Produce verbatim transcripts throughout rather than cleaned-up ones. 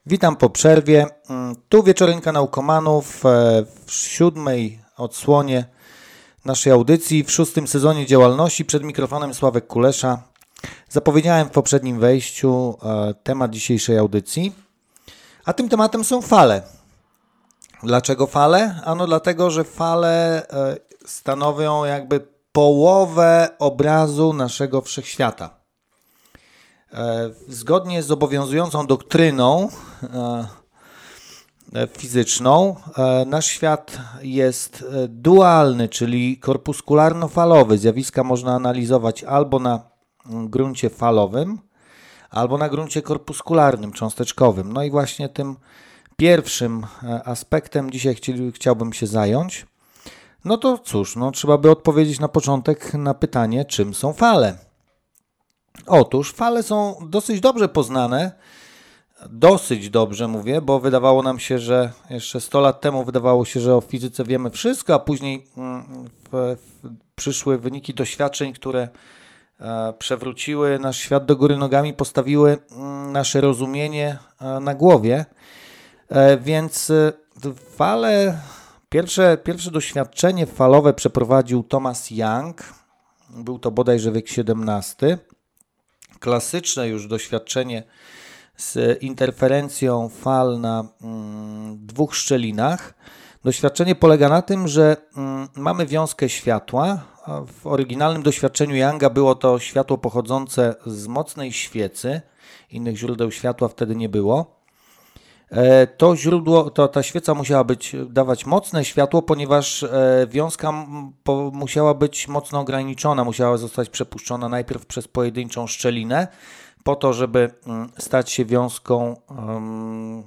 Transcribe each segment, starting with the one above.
Witam po przerwie. Tu Wieczorynka Naukomanów w siódmej odsłonie naszej audycji, w szóstym sezonie działalności. Przed mikrofonem Sławek Kulesza. Zapowiedziałem w poprzednim wejściu temat dzisiejszej audycji, a tym tematem są fale. Dlaczego fale? Ano dlatego, że fale stanowią jakby połowę obrazu naszego wszechświata. Zgodnie z obowiązującą doktryną fizyczną, nasz świat jest dualny, czyli korpuskularno-falowy. Zjawiska można analizować albo na gruncie falowym, albo na gruncie korpuskularnym, cząsteczkowym. No i właśnie tym pierwszym aspektem dzisiaj chciałbym się zająć. No to cóż, no trzeba by odpowiedzieć na początek na pytanie, czym są fale. Otóż fale są dosyć dobrze poznane, dosyć dobrze mówię, bo wydawało nam się, że jeszcze sto lat temu wydawało się, że o fizyce wiemy wszystko, a później w, w, przyszły wyniki doświadczeń, które e, przewróciły nasz świat do góry nogami, postawiły m, nasze rozumienie e, na głowie, e, więc e, fale, pierwsze, pierwsze doświadczenie falowe przeprowadził Thomas Young, był to bodajże wiek siedemnasty. Klasyczne już doświadczenie z interferencją fal na mm, dwóch szczelinach. Doświadczenie polega na tym, że mm, mamy wiązkę światła. W oryginalnym doświadczeniu Younga było to światło pochodzące z mocnej świecy. Innych źródeł światła wtedy nie było. E, to źródło, to, ta świeca musiała być, dawać mocne światło, ponieważ e, wiązka m, po, musiała być mocno ograniczona. Musiała zostać przepuszczona najpierw przez pojedynczą szczelinę, po to, żeby m, stać się wiązką, um,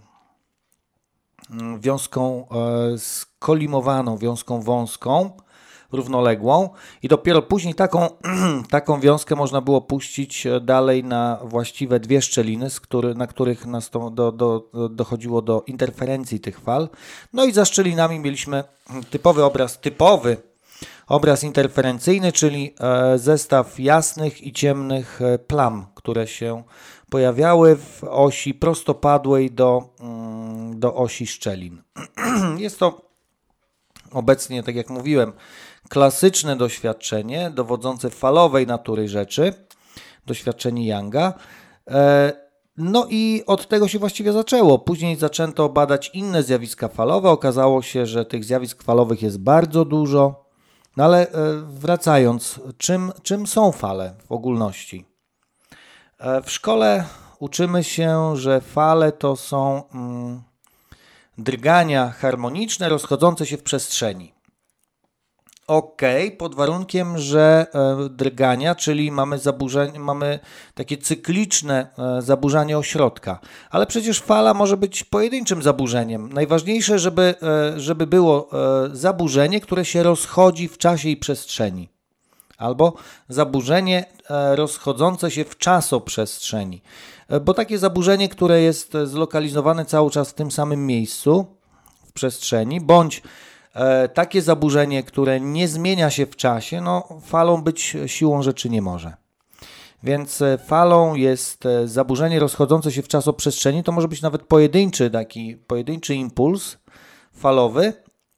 wiązką e, skolimowaną, wiązką wąską, równoległą i dopiero później taką, taką wiązkę można było puścić dalej na właściwe dwie szczeliny, z który, na których nastąp, do, do, dochodziło do interferencji tych fal. No i za szczelinami mieliśmy typowy obraz, typowy obraz interferencyjny, czyli e, zestaw jasnych i ciemnych e, plam, które się pojawiały w osi prostopadłej do, mm, do osi szczelin. Jest to obecnie, tak jak mówiłem, klasyczne doświadczenie dowodzące falowej natury rzeczy, doświadczenie Younga. No i od tego się właściwie zaczęło. Później zaczęto badać inne zjawiska falowe. Okazało się, że tych zjawisk falowych jest bardzo dużo. No ale wracając, czym, czym są fale w ogólności? W szkole uczymy się, że fale to są mm, drgania harmoniczne rozchodzące się w przestrzeni. Ok, pod warunkiem, że e, drgania, czyli mamy zaburzenie, mamy takie cykliczne e, zaburzanie ośrodka. Ale przecież fala może być pojedynczym zaburzeniem. Najważniejsze, żeby, e, żeby było e, zaburzenie, które się rozchodzi w czasie i przestrzeni. Albo zaburzenie e, rozchodzące się w czasoprzestrzeni. E, bo takie zaburzenie, które jest zlokalizowane cały czas w tym samym miejscu, w przestrzeni, bądź E, takie zaburzenie, które nie zmienia się w czasie, no falą być siłą rzeczy nie może. Więc e, falą jest e, zaburzenie rozchodzące się w czasoprzestrzeni, to może być nawet pojedynczy taki pojedynczy impuls falowy,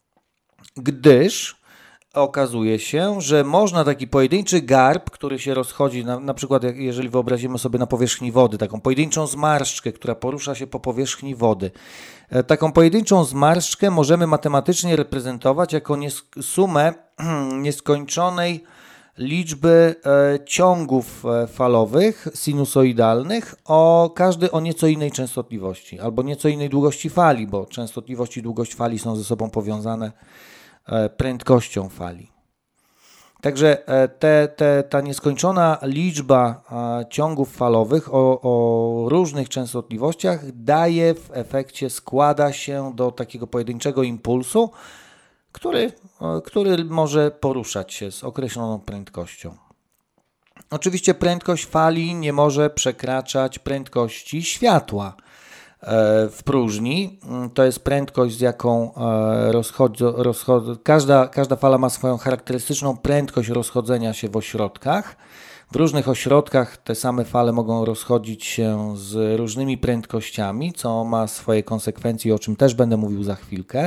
gdyż okazuje się, że można taki pojedynczy garb, który się rozchodzi, na, na przykład jak, jeżeli wyobrazimy sobie na powierzchni wody, taką pojedynczą zmarszczkę, która porusza się po powierzchni wody. E, taką pojedynczą zmarszczkę możemy matematycznie reprezentować jako nies- sumę nieskończonej liczby e, ciągów e, falowych, sinusoidalnych, o każdy o nieco innej częstotliwości, albo nieco innej długości fali, bo częstotliwość i długość fali są ze sobą powiązane prędkością fali. Także te, te, ta nieskończona liczba ciągów falowych o, o różnych częstotliwościach daje w efekcie, składa się do takiego pojedynczego impulsu, który, który może poruszać się z określoną prędkością. Oczywiście prędkość fali nie może przekraczać prędkości światła w próżni. To jest prędkość, z jaką rozchodzi, rozchodzi, każda, każda fala ma swoją charakterystyczną prędkość rozchodzenia się w ośrodkach, W różnych ośrodkach te same fale mogą rozchodzić się z różnymi prędkościami, co ma swoje konsekwencje, o czym też będę mówił za chwilkę.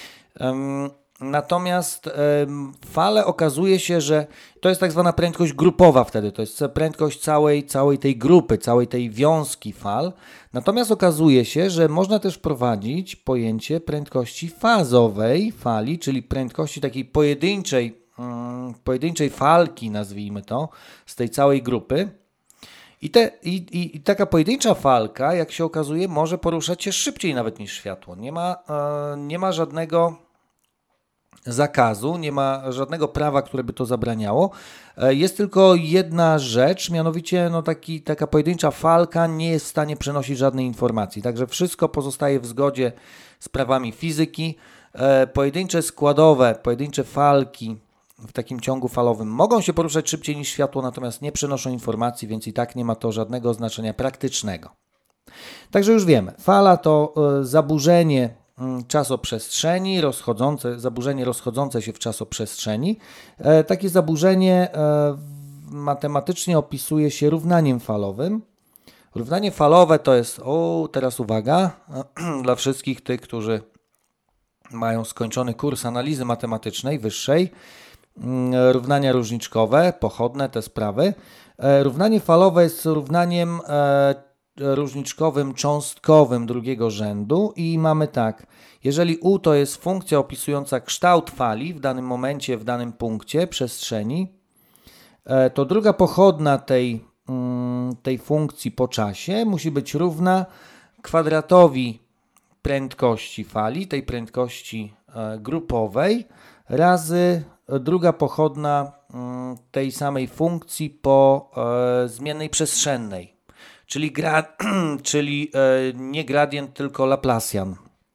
Natomiast fale okazuje się, że to jest tak zwana prędkość grupowa wtedy, to jest prędkość całej, całej tej grupy, całej tej wiązki fal. Natomiast okazuje się, że można też wprowadzić pojęcie prędkości fazowej fali, czyli prędkości takiej pojedynczej, hmm, pojedynczej falki, nazwijmy to, z tej całej grupy. I, te, i, i, I taka pojedyncza falka, jak się okazuje, może poruszać się szybciej nawet niż światło. Nie ma, e, nie ma żadnego zakazu, nie ma żadnego prawa, które by to zabraniało. Jest tylko jedna rzecz, mianowicie no taki, taka pojedyncza falka nie jest w stanie przenosić żadnej informacji. Także wszystko pozostaje w zgodzie z prawami fizyki. Pojedyncze składowe, pojedyncze falki w takim ciągu falowym mogą się poruszać szybciej niż światło, natomiast nie przenoszą informacji, więc i tak nie ma to żadnego znaczenia praktycznego. Także już wiemy, fala to zaburzenie czasoprzestrzeni, rozchodzące, zaburzenie rozchodzące się w czasoprzestrzeni. E, takie zaburzenie e, matematycznie opisuje się równaniem falowym. Równanie falowe to jest, o teraz uwaga, dla wszystkich tych, którzy mają skończony kurs analizy matematycznej wyższej, e, równania różniczkowe, pochodne, te sprawy. E, równanie falowe jest równaniem e, różniczkowym cząstkowym drugiego rzędu i mamy tak, jeżeli U to jest funkcja opisująca kształt fali w danym momencie, w danym punkcie przestrzeni, to druga pochodna tej, tej funkcji po czasie musi być równa kwadratowi prędkości fali, tej prędkości grupowej, razy druga pochodna tej samej funkcji po zmiennej przestrzennej. Czyli, gra, czyli e, nie gradient, tylko Laplacian.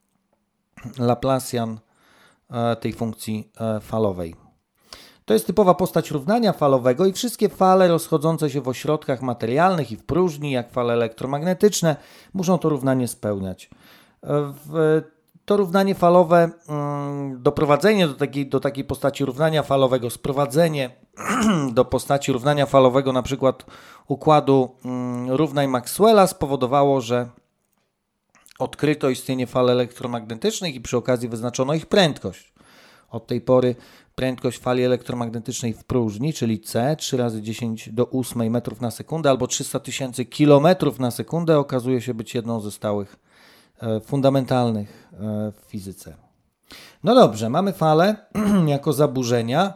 Laplacian e, tej funkcji e, falowej. To jest typowa postać równania falowego i wszystkie fale rozchodzące się w ośrodkach materialnych i w próżni, jak fale elektromagnetyczne, muszą to równanie spełniać. E, w, to równanie falowe, mm, doprowadzenie do takiej, do takiej postaci równania falowego, sprowadzenie do postaci równania falowego na przykład układu mm, równań Maxwella spowodowało, że odkryto istnienie fal elektromagnetycznych i przy okazji wyznaczono ich prędkość. Od tej pory prędkość fali elektromagnetycznej w próżni, czyli C, trzy razy dziesięć do ósmej metrów na sekundę albo trzysta tysięcy kilometrów na sekundę okazuje się być jedną ze stałych e, fundamentalnych e, w fizyce. No dobrze, mamy fale jako zaburzenia.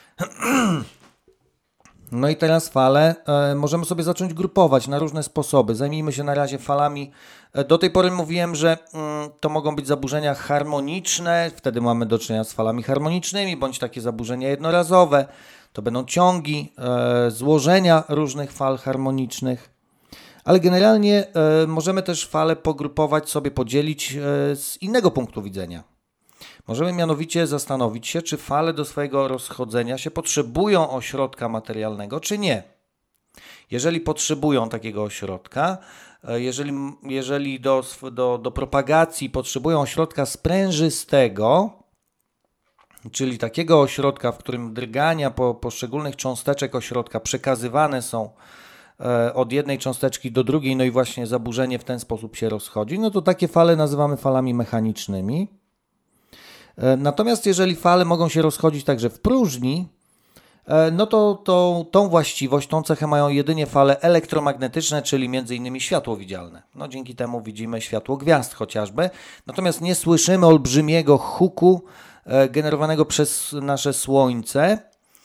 No i teraz fale e, możemy sobie zacząć grupować na różne sposoby. Zajmijmy się na razie falami. E, do tej pory mówiłem, że mm, to mogą być zaburzenia harmoniczne, wtedy mamy do czynienia z falami harmonicznymi, bądź takie zaburzenia jednorazowe. To będą ciągi, e, złożenia różnych fal harmonicznych. Ale generalnie e, możemy też fale pogrupować sobie, podzielić e, z innego punktu widzenia. Możemy mianowicie zastanowić się, czy fale do swojego rozchodzenia się potrzebują ośrodka materialnego, czy nie. Jeżeli potrzebują takiego ośrodka, jeżeli, jeżeli do, do, do propagacji potrzebują ośrodka sprężystego, czyli takiego ośrodka, w którym drgania po poszczególnych cząsteczek ośrodka przekazywane są od jednej cząsteczki do drugiej, no i właśnie zaburzenie w ten sposób się rozchodzi, no to takie fale nazywamy falami mechanicznymi. Natomiast jeżeli fale mogą się rozchodzić także w próżni, no to, to tą właściwość, tą cechę mają jedynie fale elektromagnetyczne, czyli między innymi światło widzialne. No dzięki temu widzimy światło gwiazd chociażby, natomiast nie słyszymy olbrzymiego huku generowanego przez nasze Słońce,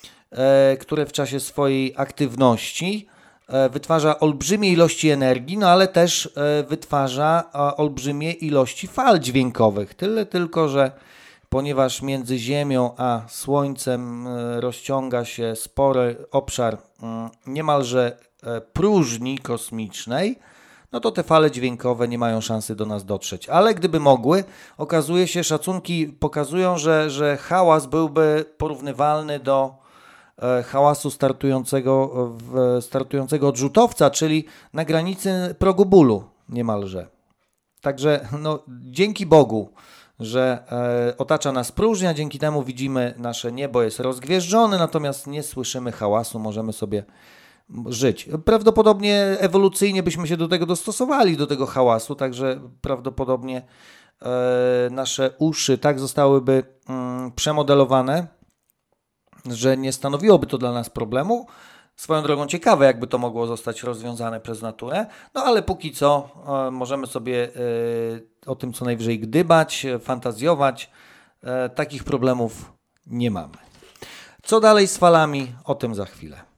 które w czasie swojej aktywności wytwarza olbrzymie ilości energii, no ale też wytwarza olbrzymie ilości fal dźwiękowych. Tyle tylko, że ponieważ między Ziemią a Słońcem rozciąga się spory obszar niemalże próżni kosmicznej, no to te fale dźwiękowe nie mają szansy do nas dotrzeć. Ale gdyby mogły, okazuje się, szacunki pokazują, że, że hałas byłby porównywalny do hałasu startującego, startującego odrzutowca, czyli na granicy progu bólu niemalże. Także no, dzięki Bogu, że e, otacza nas próżnia, dzięki temu widzimy nasze niebo jest rozgwieżdżone, natomiast nie słyszymy hałasu, możemy sobie żyć. Prawdopodobnie ewolucyjnie byśmy się do tego dostosowali, do tego hałasu, także prawdopodobnie e, nasze uszy tak zostałyby mm, przemodelowane, że nie stanowiłoby to dla nas problemu. Swoją drogą ciekawe, jakby to mogło zostać rozwiązane przez naturę, no ale póki co e, możemy sobie e, o tym co najwyżej gdybać, fantazjować. E, takich problemów nie mamy. Co dalej z falami? O tym za chwilę.